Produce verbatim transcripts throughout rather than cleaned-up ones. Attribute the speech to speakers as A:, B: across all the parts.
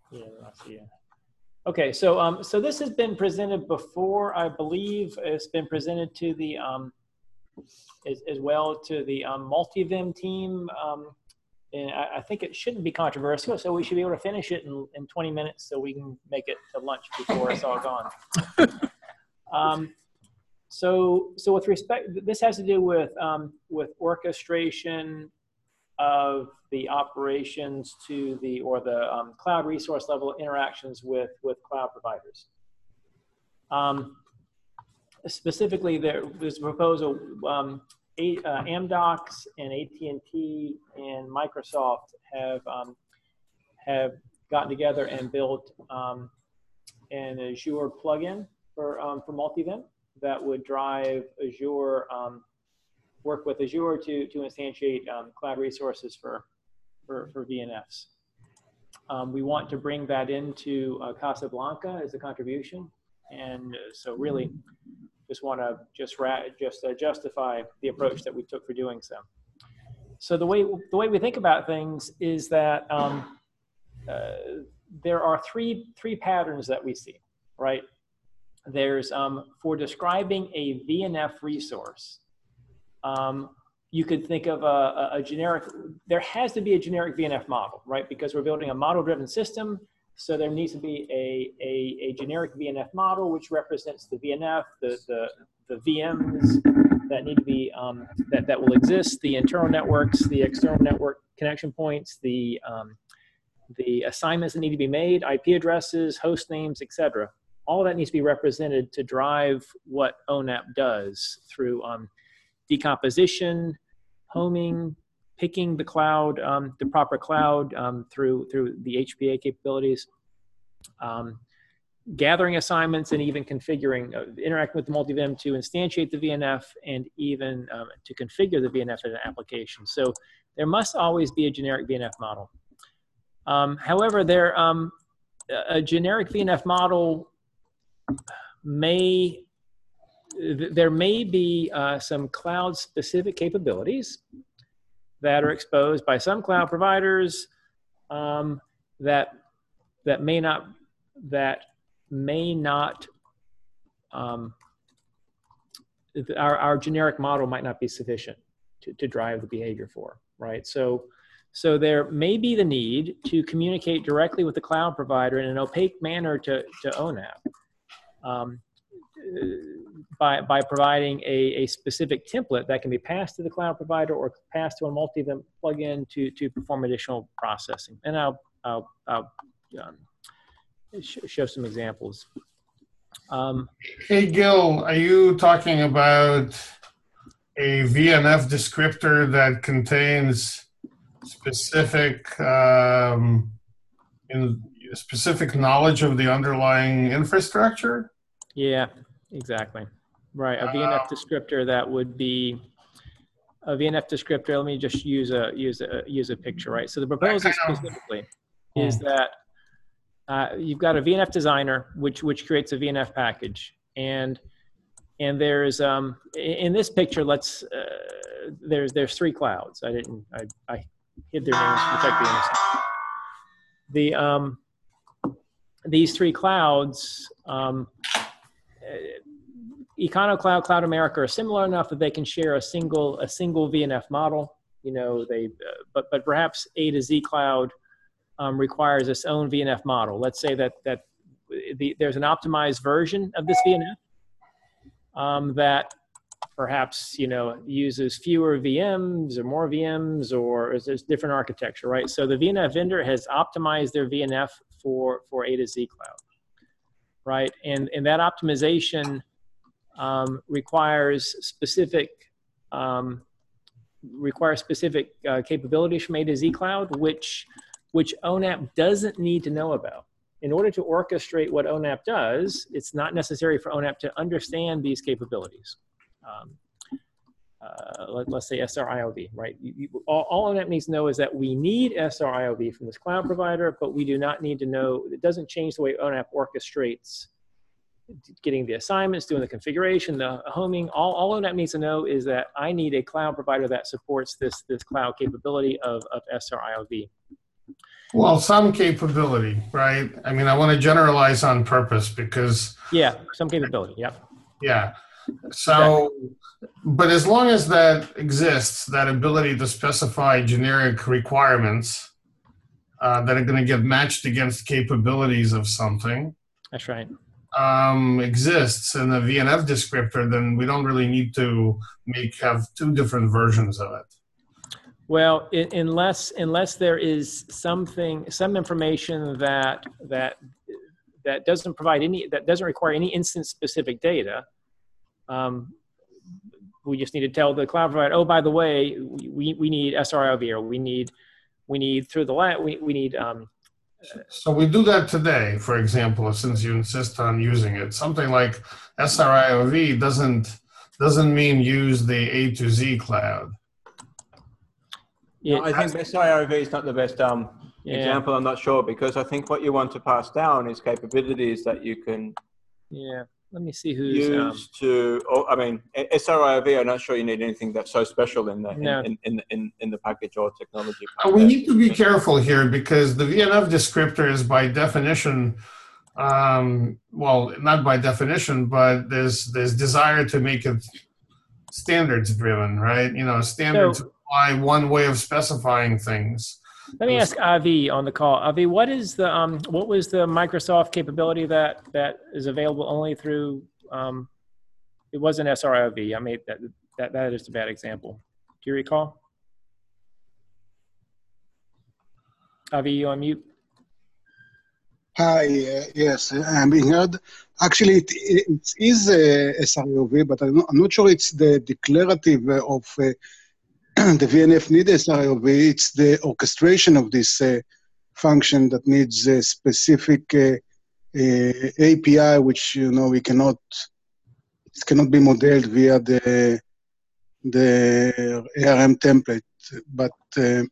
A: Yeah, I see. Okay, so um, so this has been presented before, I believe. It's been presented to the um, as, as well to the um, Multivim team, um, and I, I think it shouldn't be controversial. So we should be able to finish it in, in twenty minutes, so we can make it to lunch before it's all gone. um, so so with respect, this has to do with um, with orchestration of the operations to the, or the um, cloud resource level interactions with, with cloud providers. Um, specifically, there, there's a proposal, um, a, uh, Amdocs and A T and T and Microsoft have, um, have gotten together and built um, an Azure plugin for, um, for Multivim that would drive Azure, um, work with Azure to, to instantiate um, cloud resources for, for, for V N Fs. Um, we want to bring that into uh, Casablanca as a contribution. And uh, so really just want to just, ra just uh, justify the approach that we took for doing so. So the way, the way we think about things is that um, uh, there are three, three patterns that we see, right? There's, um, for describing a V N F resource, Um, you could think of a, a generic, there has to be a generic V N F model, right? Because we're building a model-driven system, so there needs to be a, a, a generic V N F model which represents the V N F, the, the, the V Ms that need to be, um, that, that will exist, the internal networks, the external network connection points, the, um, the assignments that need to be made, I P addresses, host names, et cetera. All of that needs to be represented to drive what O NAP does through um, decomposition, homing, picking the cloud, um, the proper cloud um, through through the H P A capabilities, um, gathering assignments, and even configuring, uh, interacting with the Multivim to instantiate the V N F and even um, to configure the V N F in an application. So there must always be a generic V N F model. Um, however, there um, a generic V N F model may there may be uh, some cloud-specific capabilities that are exposed by some cloud providers um, that that may not that may not um, our our generic model might not be sufficient to to drive the behavior for, right? So so there may be the need to communicate directly with the cloud provider in an opaque manner to to O NAP. Um, by, by providing a, a specific template that can be passed to the cloud provider or passed to a Multivim plugin to, to perform additional processing. And I'll, I'll, I'll um, sh show some examples. Um,
B: hey, Gil, are you talking about a V N F descriptor that contains specific, um, in, specific knowledge of the underlying infrastructure?
A: Yeah, exactly. Right, a V N F descriptor that would be a V N F descriptor. Let me just use a use a use a picture, right? So the proposal specifically is that uh, you've got a V N F designer which which creates a V N F package, and and there's um in this picture, let's uh, there's there's three clouds. I didn't I I hid their names to protect the innocent. The um these three clouds. Um, EconoCloud, Cloud America are similar enough that they can share a single a single V N F model. You know, they uh, but but perhaps A to Z Cloud um, requires its own V N F model. Let's say that that the, there's an optimized version of this V N F um, that perhaps you know uses fewer V Ms or more V Ms, or there's different architecture, right? So the V N F vendor has optimized their V N F for for A to Z Cloud, right? And and that optimization Um, requires specific um, requires specific uh, capabilities from A to Z Cloud, which which O NAP doesn't need to know about. In order to orchestrate what O NAP does, it's not necessary for O NAP to understand these capabilities. Um, uh, let, let's say S R I O V, right? You, you, all, all O NAP needs to know is that we need S R I O V from this cloud provider, but we do not need to know. It doesn't change the way O NAP orchestrates getting the assignments, doing the configuration, the homing. All, all O NAP needs to know is that I need a cloud provider that supports this, this cloud capability of, of S R I O V.
B: Well, some capability, right? I mean, I want to generalize on purpose because,
A: Yeah, some capability. Yeah,
B: yeah.
A: exactly.
B: So, but as long as that exists, that ability to specify generic requirements uh, that are going to get matched against capabilities of something,
A: That's right.
B: um, exists in the V N F descriptor, then we don't really need to make have two different versions of it.
A: Well, I unless unless there is something, some information that that that doesn't provide any, that doesn't require any instance-specific data, um, we just need to tell the cloud provider, oh, by the way, we we need S R I O V, or we need we need through the line, we we need. Um,
B: So we do that today, for example, since you insist on using it. Something like S R I O V doesn't doesn't mean use the A to Z cloud.
C: No, I think S R I O V is not the best um, yeah. example. I'm not sure, because I think what you want to pass down is capabilities that you can
A: yeah. Let me see who's
C: use
A: um,
C: to. Oh, I mean, S R I O V. I'm not sure you need anything that's so special in the
A: no.
C: in, in, in in the package or technology.
B: Uh, we need to be careful here because the V N F descriptor is by definition, um, well, not by definition, but there's there's desire to make it standards driven, right? You know, standards
A: So,
B: apply one way of specifying things.
A: Let me ask Avi on the call. Avi, what is the um, what was the Microsoft capability that that is available only through? Um, it wasn't S R I O V. I mean, that that that is a bad example. Do you recall? Avi, you on mute?
D: Hi. Uh, yes, I'm being heard. Actually, it, it is uh, S R I O V, but I'm not, I'm not sure it's the declarative of. Uh, the V N F needs S R I O V. It's the orchestration of this uh, function that needs a specific uh, uh, A P I, which you know we cannot. It cannot be modeled via the the A R M template, but uh,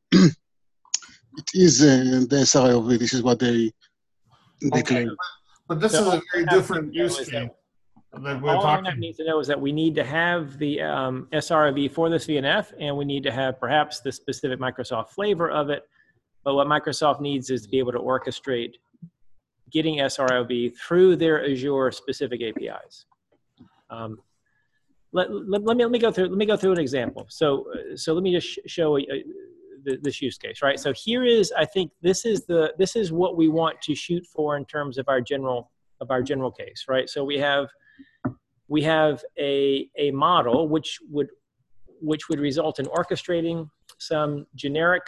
D: it is uh, the S R I O V. This is what they they
B: Okay.
D: claim.
B: But this
A: So
B: is a very different use case. That we're
A: all
B: talking.
A: I need to know is that we need to have the um, S R I O V for this V N F, and we need to have perhaps the specific Microsoft flavor of it. But what Microsoft needs is to be able to orchestrate getting S R I O V through their Azure specific A P Is. Um, let, let, let me let me go through let me go through an example. So so let me just sh show a, a, this use case, right? So here is, I think this is the this is what we want to shoot for in terms of our general of our general case, right? So we have. We have a, a model which would, which would result in orchestrating some generic,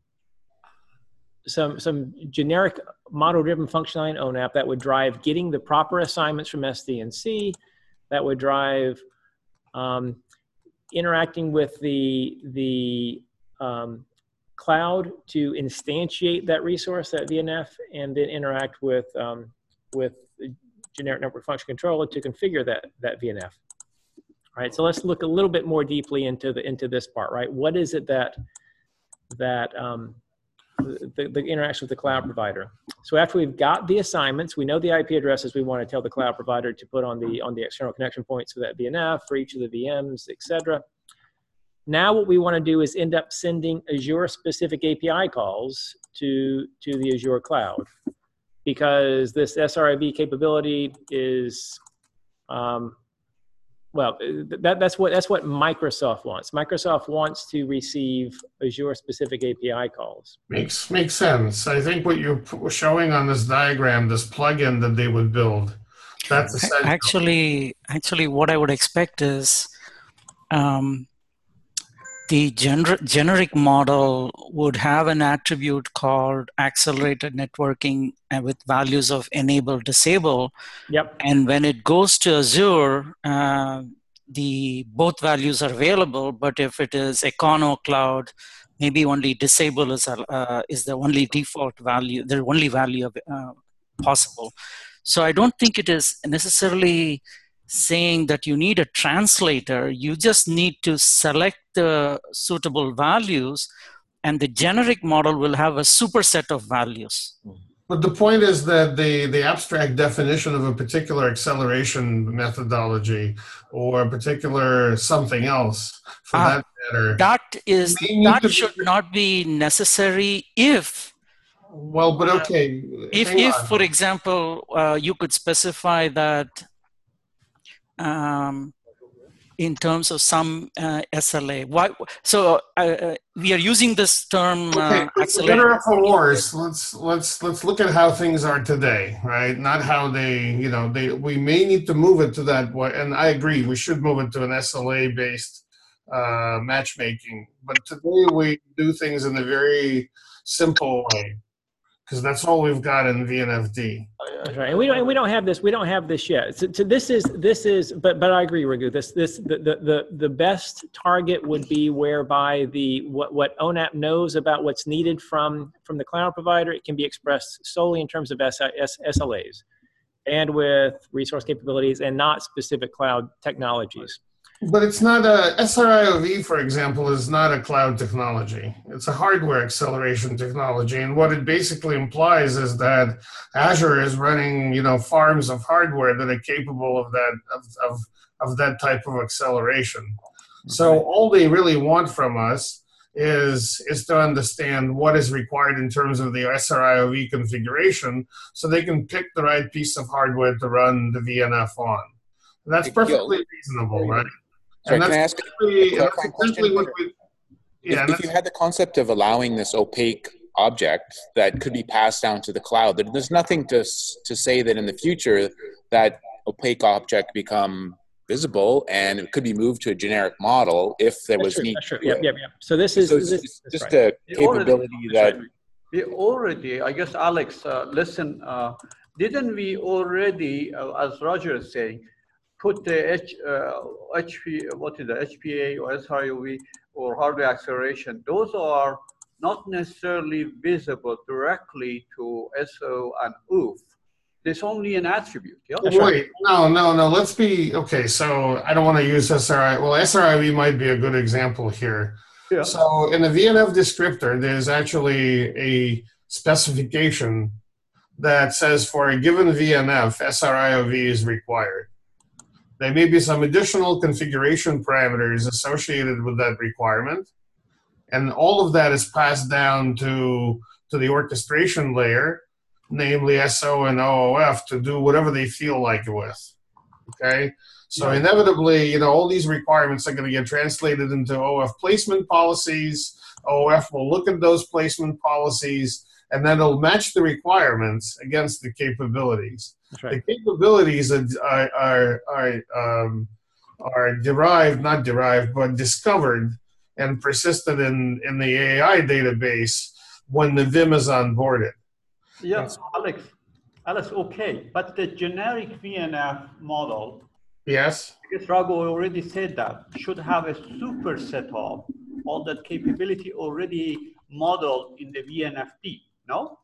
A: some, some generic model-driven functionality in O NAP that would drive getting the proper assignments from S D and C, that would drive um, interacting with the, the um, cloud to instantiate that resource, that V N F, and then interact with, um, with generic network function controller to configure that, that V N F. All right, so let's look a little bit more deeply into the into this part, right? What is it that that um, the, the interaction with the cloud provider? So after we've got the assignments, we know the I P addresses we want to tell the cloud provider to put on the on the external connection points for that V N F for each of the V Ms, et cetera. Now what we want to do is end up sending Azure specific A P I calls to to the Azure cloud, because this S R I O V capability is, um, well, that, that's what that's what Microsoft wants. Microsoft wants to receive Azure-specific A P I calls.
B: Makes makes sense. I think what you're showing on this diagram, this plugin that they would build, that's essential.
E: Actually, actually, what I would expect is um, the gener generic model would have an attribute called accelerated networking and with values of enable, disable.
A: Yep.
E: And when it goes to Azure, uh, the both values are available. But if it is Econo Cloud, maybe only disable is uh, is the only default value, the only value of, uh, possible. So I don't think it is necessarily saying that you need a translator. You just need to select the suitable values, and the generic model will have a superset of values.
B: But the point is that the, the abstract definition of a particular acceleration methodology or a particular something else, for
E: ah,
B: that matter,
E: that is that should not be necessary if
B: Well, but okay.
E: If,
B: hang
E: if
B: on.
E: for example, uh, you could specify that um, in terms of some uh, S L A. Why? So uh, uh, we are using this term
B: Okay,
E: uh,
B: but
E: accelerated.
B: better for wars. Let's let's let's look at how things are today, right? Not how they, you know, they. We may need to move it to that way, and I agree. We should move it to an S L A based uh, matchmaking. But today we do things in a very simple way because that's all we've got in V N F D.
A: That's right, and we don't and we don't have this. We don't have this yet. So, so this is this is. But but I agree, Raghu. This this the, the the the best target would be whereby the what what O NAP knows about what's needed from from the cloud provider. It can be expressed solely in terms of S L As, bandwidth, resource capabilities, and not specific cloud technologies.
B: But it's not a, S R I O V, for example, is not a cloud technology. It's a hardware acceleration technology. And what it basically implies is that Azure is running, you know, farms of hardware that are capable of that, of, of, of that type of acceleration. Okay. So all they really want from us is, is to understand what is required in terms of the S R I O V configuration so they can pick the right piece of hardware to run the V N F on. And that's perfectly reasonable, right?
F: Sorry,
B: and
F: can I
B: that's
F: ask
B: exactly,
F: a
B: that's
F: question?
B: exactly what we, yeah,
F: if, if you had the concept of allowing this opaque object that could be passed down to the cloud, there's nothing to to say that in the future that opaque object become visible and it could be moved to a generic model if there
A: That's
F: was
A: true,
F: need.
A: That's true. Yep, yep, yep. So this is
F: so
A: this,
F: it's
A: this,
F: just
A: right.
F: a
G: We
F: capability
G: already,
F: that
G: we already, I guess, Alex, uh, listen, uh, didn't we already, uh, as Roger is saying, put the H, uh, H P, what is the H P A or S R I O V or hardware acceleration? Those are not necessarily visible directly to S O and O O F. There's only an attribute. Yeah?
B: Wait, right. no, no, no. Let's be okay. So I don't want to use S R I. Well, S R I V might be a good example here. Yeah. So in the V N F descriptor, there's actually a specification that says for a given V N F, S R I O V is required. There may be some additional configuration parameters associated with that requirement. And all of that is passed down to, to the orchestration layer, namely S O and O O F, to do whatever they feel like with. Okay? So yeah. Inevitably, you know, all these requirements are going to get translated into O O F placement policies. O O F will look at those placement policies, and then it'll match the requirements against the capabilities. That's right. The capabilities are, are, are, are, um, are derived, not derived, but discovered and persisted in, in the A I database when the V I M is onboarded.
G: Yes, Alex, Alex, okay. But the generic V N F model,
B: yes,
G: because Raghu already said that, should have a superset of all that capability already modeled in the V N F D. No?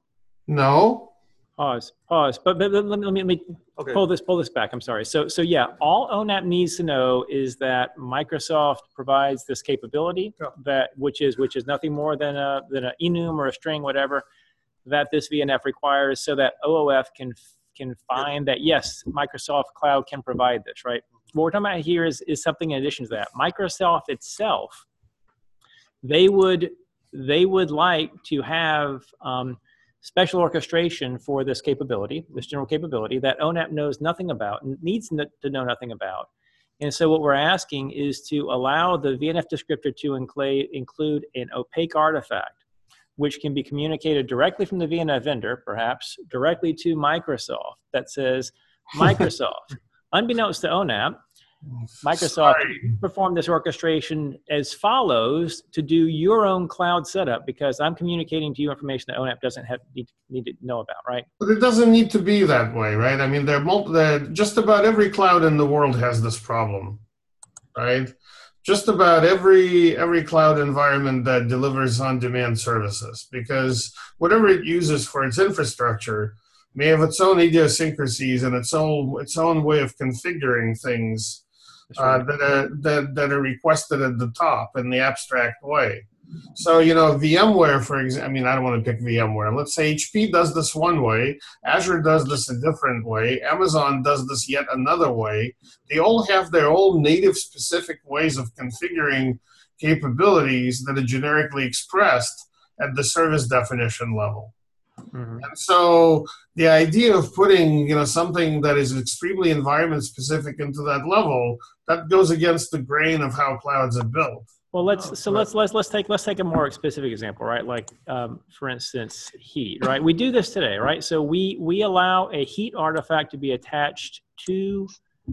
B: No.
A: Pause. Pause. But, but let me, let me, let me okay. pull this pull this back. I'm sorry. So so yeah, all O NAP needs to know is that Microsoft provides this capability yeah. that which is which is nothing more than a than an enum or a string, whatever, that this V N F requires, so that O O F can can find that yes, Microsoft Cloud can provide this. Right. What we're talking about here is is something in addition to that. Microsoft itself, they would. They would like to have um, special orchestration for this capability, this general capability that O NAP knows nothing about, needs to know nothing about. And so what we're asking is to allow the V N F descriptor to include, include an opaque artifact, which can be communicated directly from the V N F vendor, perhaps directly to Microsoft, that says, Microsoft, unbeknownst to O NAP, Microsoft performed this orchestration as follows to do your own cloud setup because I'm communicating to you information that O NAP doesn't have need, need to know about, right?
B: But it doesn't need to be that way, right? I mean, they're multi, they're, just about every cloud in the world has this problem, right? Just about every every cloud environment that delivers on-demand services, because whatever it uses for its infrastructure may have its own idiosyncrasies and its own its own way of configuring things. Uh, that are that, that are requested at the top in the abstract way. So, you know, VMware, for example, I mean, I don't want to pick VMware. Let's say H P does this one way, Azure does this a different way, Amazon does this yet another way. They all have their own native specific ways of configuring capabilities that are generically expressed at the service definition level. Mm-hmm. And so the idea of putting, you know, something that is extremely environment specific into that level, that goes against the grain of how clouds are built.
A: Well, let's so let's let's let's take let's take a more specific example, right? Like, um, for instance, heat, right? We do this today, right? So we we allow a heat artifact to be attached to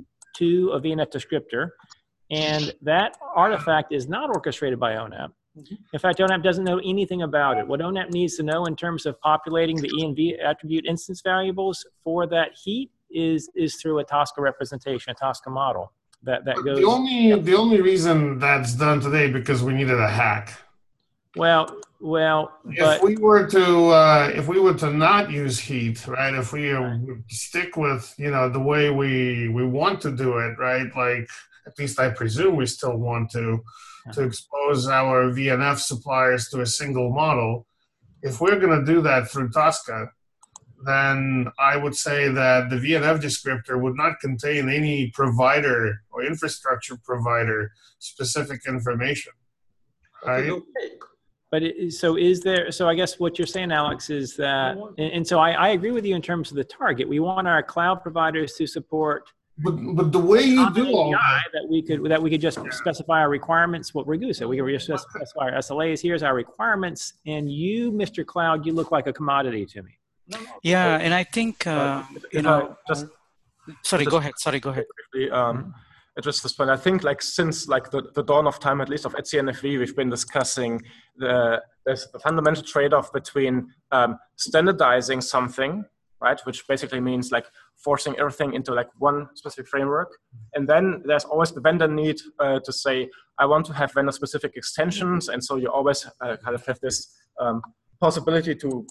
A: to a V N F descriptor, and that artifact is not orchestrated by O N A P. In fact, O N A P doesn't know anything about it. What O N A P needs to know in terms of populating the E and V attribute instance variables for that heat is is through a Tosca representation, a Tosca model. That, that goes.
B: The only the only reason that's done today because we needed a hack.
A: Well, well,
B: if
A: but,
B: we were to uh, if we were to not use heat, right? If we uh, stick with you know the way we we want to do it, right? Like at least I presume we still want to to expose our V N F suppliers to a single model. If we're going to do that through Tosca, then I would say that the V N F descriptor would not contain any provider or infrastructure provider specific information. Right?
A: But it, so is there, so I guess what you're saying, Alex, is that, and, and so I, I agree with you in terms of the target. We want our cloud providers to support
B: But, but the way you do all that,
A: that we could that we could just yeah. specify our requirements. What Raghu said, we can just specify our S L As. Here's our requirements, and you, Mister Cloud, you look like a commodity to me.
E: Yeah, and I think uh, you know.
H: Just,
E: sorry,
H: just,
E: go ahead. Sorry, go ahead.
H: Quickly, um, address this point. I think, like since like the, the dawn of time, at least of E T C N F V, we've been discussing the there's the fundamental trade-off between um, standardizing something, right, which basically means like forcing everything into like one specific framework, and then there's always the vendor need uh, to say, I want to have vendor-specific extensions, and so you always uh, kind of have this um, possibility to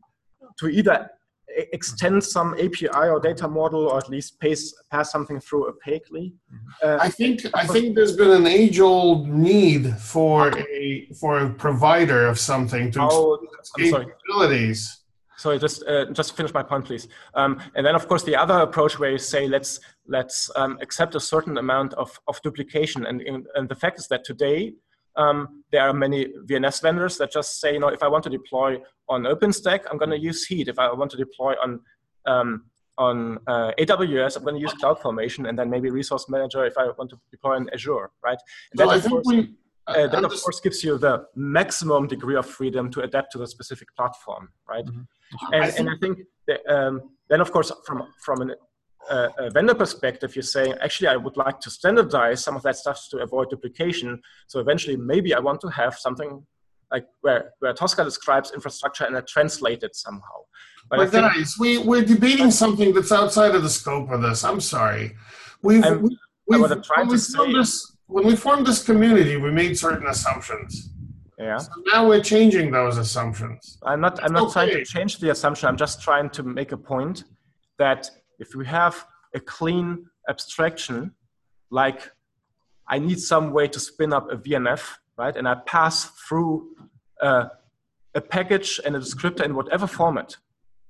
H: to either extend some A P I or data model, or at least pass pass something through opaquely. Uh,
B: I think I think there's been an age-old need for a for a provider of something to
H: oh,
B: explain capabilities.
H: Sorry, just uh, just finish my point, please. Um, and then, of course, the other approach where you say let's let's um, accept a certain amount of, of duplication, and and the fact is that today um, there are many V N S vendors that just say, you know, if I want to deploy on OpenStack, I'm going to use Heat. If I want to deploy on um, on uh, A W S, I'm going to use CloudFormation, and then maybe Resource Manager if I want to deploy on Azure, right? And
B: so
H: that,
B: I
H: of
B: think
H: course,
B: we.
H: Uh, that, of course, gives you the maximum degree of freedom to adapt to the specific platform, right? Mm-hmm. And, I think, and I think that, um, then, of course, from from an, uh, a vendor perspective, you're saying, actually, I would like to standardize some of that stuff to avoid duplication. So eventually, maybe I want to have something like where, where Tosca describes infrastructure and I translate it somehow.
B: But, but think, guys, we, we're debating something that's outside of the scope of this. I'm sorry. We've, we, we've,
H: what I'm trying to say
B: this, when we formed this community, we made certain assumptions.
H: Yeah.
B: So now we're changing those assumptions.
H: I'm not. I'm not okay. trying to change the assumption. I'm just trying to make a point that if we have a clean abstraction, like I need some way to spin up a V N F, right? And I pass through uh, a package and a descriptor in whatever format,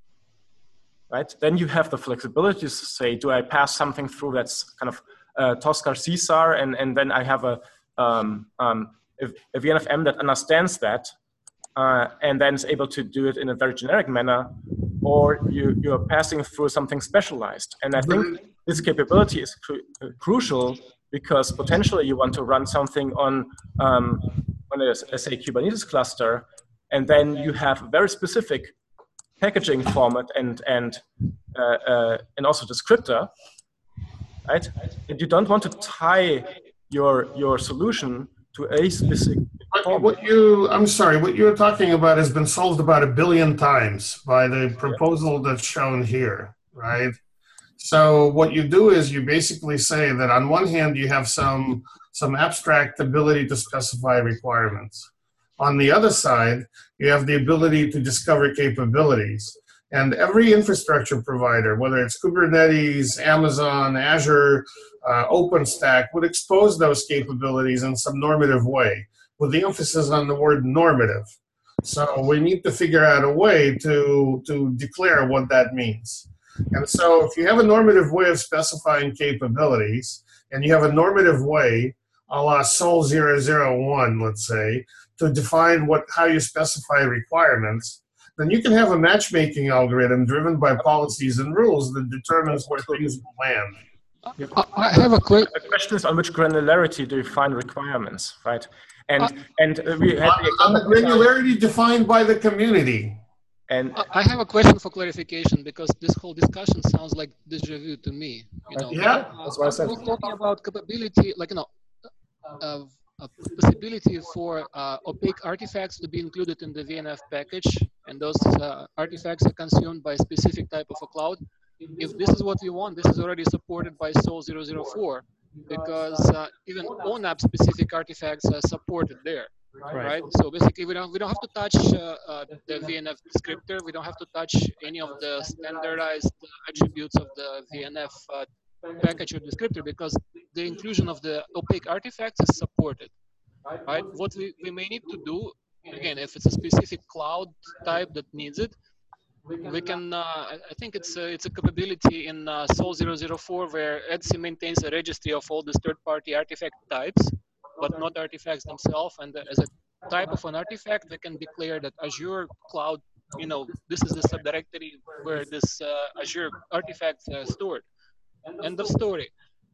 H: right? Then you have the flexibility to say, do I pass something through that's kind of Uh, Tosca C S A R, and, and then I have a, um, um, a, a V N F M that understands that uh, and then is able to do it in a very generic manner, or you, you're passing through something specialized. And I think this capability is cru crucial because potentially you want to run something on, um, on a, a, say, Kubernetes cluster, and then you have a very specific packaging format and, and, uh, uh, and also descriptor. Right? And you don't want to tie your your solution to a specific format.
B: What you, I'm sorry, what you're talking about has been solved about a billion times by the proposal that's shown here, right? So what you do is you basically say that on one hand you have some some abstract ability to specify requirements. On the other side, you have the ability to discover capabilities. And every infrastructure provider, whether it's Kubernetes, Amazon, Azure, uh, OpenStack, would expose those capabilities in some normative way, with the emphasis on the word normative. So we need to figure out a way to, to declare what that means. And so if you have a normative way of specifying capabilities, and you have a normative way, a la Sol zero zero one, let's say, to define what how you specify requirements, then you can have a matchmaking algorithm driven by policies and rules that determines where things will land.
I: I have a quick.
H: The question is on which granularity do you find requirements, right? And uh, and we had the
B: on the granularity defined by the community.
H: And
I: I have a question for clarification, because this whole discussion sounds like déjà vu to me. You know,
B: yeah,
I: uh, that's what I said. We're talking about capability, like you know, uh, a possibility for uh, opaque artifacts to be included in the V N F package, and those uh, artifacts are consumed by a specific type of a cloud. If this is what we want, this is already supported by SOL zero zero four, because uh, even O NAP specific artifacts are supported there, right? right? So basically, we don't we don't have to touch uh, uh, the V N F descriptor. We don't have to touch any of the standardized attributes of the V N F uh, package or descriptor, because the inclusion of the opaque artifacts is supported, right? What we, we may need to do, again, if it's a specific cloud type that needs it, we can, uh, I think it's a, it's a capability in uh, SOL zero zero four where E D S I maintains a registry of all these third-party artifact types, but not artifacts themselves. And as a type of an artifact, we can declare that Azure Cloud, you know, this is the subdirectory where this uh, Azure artifacts are stored. End of story.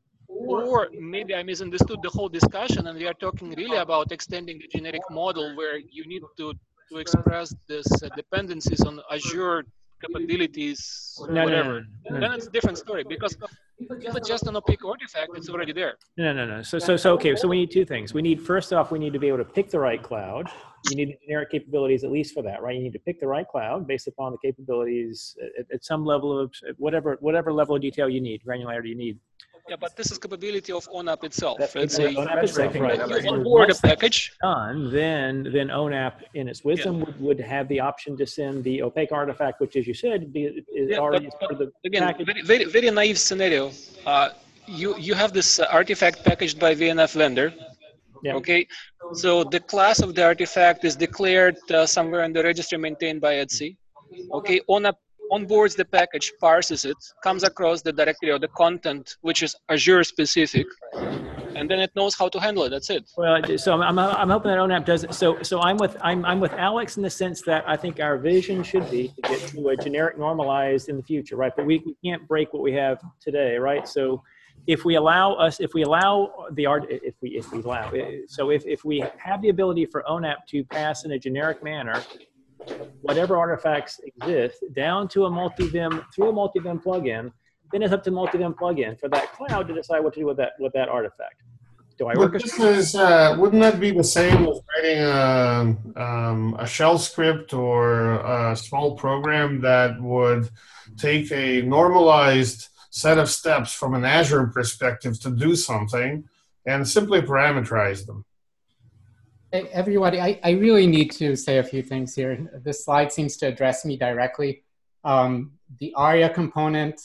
I: Or maybe I misunderstood the whole discussion, and we are talking really about extending the generic model where you need to to express this uh, dependencies on Azure capabilities,
A: no,
I: whatever.
A: No, no, no.
I: Then it's a different story, because if it's just an opaque artifact, it's already there.
A: No, no, no. So, so, so, okay. So we need two things. We need, first off, we need to be able to pick the right cloud. You need the generic capabilities, at least for that, right? You need to pick the right cloud based upon the capabilities at, at some level of whatever, whatever level of detail you need, granularity you need.
I: Yeah, but this is capability of O NAP itself.
A: That's
I: it's
A: a, O NAP itself, right?
I: You onboard a package.
A: Done, then, then O NAP, in its wisdom, yeah. would, would have the option to send the opaque artifact, which, as you said, be, is
I: yeah,
A: already
I: but,
A: part of the
I: again,
A: package.
I: Very, very, very naive scenario. Uh, you you have this uh, artifact packaged by V N F vendor. Yeah. Okay, so the class of the artifact is declared uh, somewhere in the registry maintained by E D S I. Okay, O NAP onboards the package, parses it, comes across the directory or the content, which is Azure specific, and then it knows how to handle it. That's it.
A: Well, so I'm, I'm hoping that O NAP does it. So, so I'm with I'm I'm with Alex in the sense that I think our vision should be to get to a generic normalized in the future, right? But we, we can't break what we have today, right? So, if we allow us, if we allow the art, if we if we allow, so if if we have the ability for O NAP to pass in a generic manner whatever artifacts exist down to a multi-vim through a multi-vim plugin, then it's up to multi-vim plugin for that cloud to decide what to do with that with that artifact. Do I work?
B: This is, uh, wouldn't that be the same as writing a, um, a shell script or a small program that would take a normalized set of steps from an Azure perspective to do something and simply parameterize them?
J: Hey, everybody, I, I really need to say a few things here. This slide seems to address me directly. Um, the ARIA component,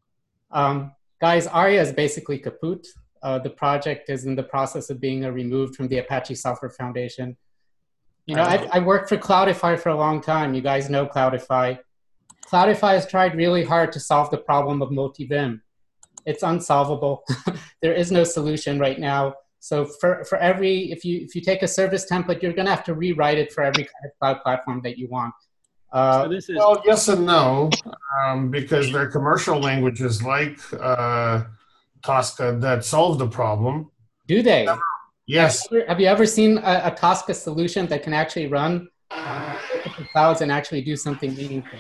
J: um, guys, ARIA is basically kaput. Uh, the project is in the process of being uh, removed from the Apache Software Foundation. You know, I, I worked for Cloudify for a long time. You guys know Cloudify. Cloudify has tried really hard to solve the problem of multi-vim. It's unsolvable. There is no solution right now. So for, for every, if you, if you take a service template, you're gonna have to rewrite it for every kind of cloud platform that you want. Uh,
B: so this is well, yes and no, um, because there are commercial languages like uh, Tosca that solve the problem.
J: Do they?
B: Yes.
J: Have you ever, have you ever seen a, a Tosca solution that can actually run uh, clouds and actually do something meaningful?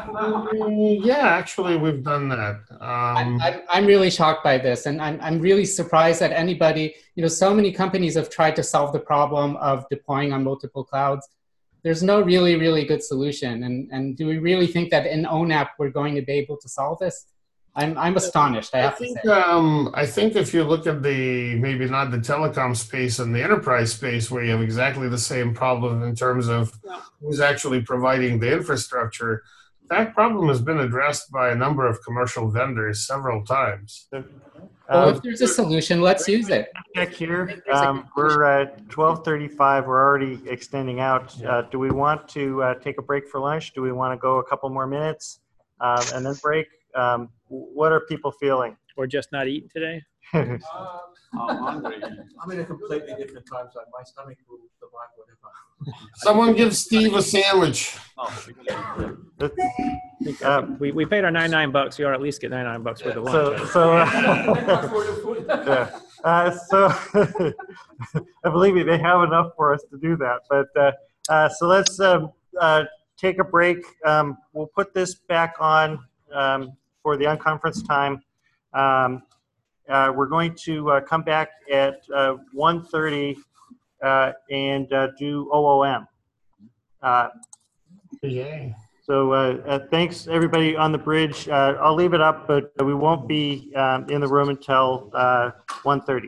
B: Yeah, actually, we've done that. Um,
J: I'm, I'm really shocked by this, and I'm, I'm really surprised that anybody, you know, so many companies have tried to solve the problem of deploying on multiple clouds. There's no really, really good solution. And, and do we really think that in O NAP we're going to be able to solve this? I'm, I'm astonished, I have
B: I think,
J: to say.
B: Um, I think if you look at the, maybe not the telecom space and the enterprise space where you have exactly the same problem in terms of who's actually providing the infrastructure, that problem has been addressed by a number of commercial vendors several times.
J: Well,
K: um,
J: if there's a solution, let's use it.
K: Check here. Um, we're at twelve thirty-five. We're already extending out. Uh, do we want to uh, take a break for lunch? Do we want to go a couple more minutes um, and then break? Um, what are people feeling?
A: Or just not eat today?
C: uh, I'm hungry. I'm in a completely different time zone. My stomach will survive whatever.
B: Someone give Steve a sandwich.
A: Uh, we, we paid our ninety-nine bucks. You ought to at least get ninety-nine bucks worth of lunch.
K: So, so, uh, yeah. uh, so I believe me, they have enough for us to do that. But uh, uh, so let's um, uh, take a break. Um, we'll put this back on um, for the unconference time. Um, uh, we're going to uh, come back at uh, one thirty uh, and uh, do O O M. Uh,
B: Yay.
K: So uh, uh, thanks everybody on the bridge. Uh, I'll leave it up, but we won't be um, in the room until uh, one thirty.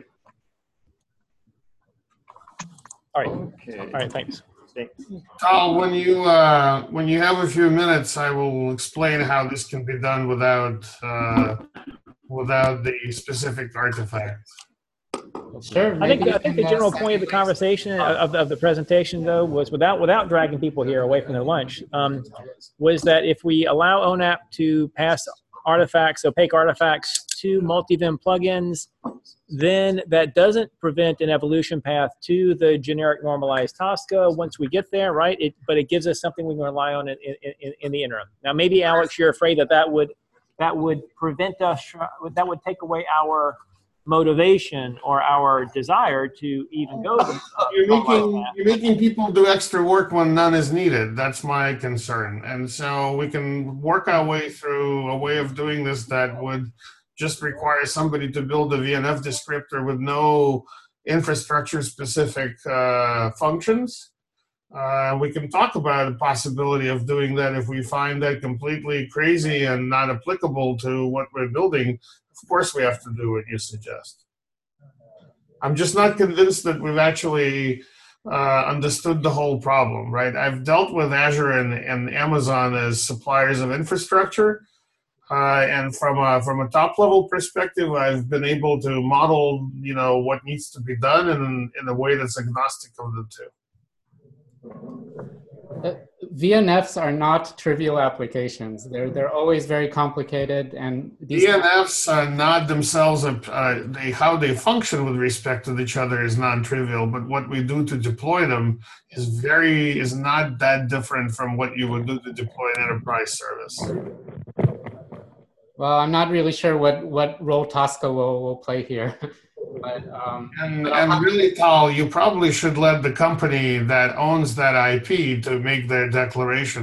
A: All right. Okay. All right. Thanks.
K: Thanks.
B: Tal, when you uh, when you have a few minutes, I will explain how this can be done without uh, without the specific artifacts.
J: Sure.
A: I think I think the general point of the conversation of, of the presentation, though, was without without dragging people here away from their lunch, um, was that if we allow O N A P to pass artifacts, opaque artifacts to multi-vim plugins, then that doesn't prevent an evolution path to the generic normalized Tosca once we get there, right? It, but it gives us something we can rely on in, in, in the interim. Now, maybe Alex, you're afraid that that would that would prevent us, that would take away our motivation or our desire to even go to uh,
B: you're making you're making people do extra work when none is needed. That's my concern. And so we can work our way through a way of doing this that would just require somebody to build a V N F descriptor with no infrastructure specific uh, functions. Uh, we can talk about the possibility of doing that if we find that completely crazy and not applicable to what we're building. Of course we have to do what you suggest. I'm just not convinced that we've actually uh, understood the whole problem, right? I've dealt with Azure and, and Amazon as suppliers of infrastructure. Uh, and from a, from a top level perspective, I've been able to model, you know, what needs to be done in, in a way that's agnostic of the two.
J: Uh, V N Fs are not trivial applications. They're they're always very complicated, and these
B: V N Fs are not themselves a, uh, they how they function with respect to each other is non-trivial. But what we do to deploy them is very is not that different from what you would do to deploy an enterprise service.
J: Well, I'm not really sure what what role Tosca will will play here. But, um,
B: and and really, Tal, you probably should let the company that owns that I P to make their declaration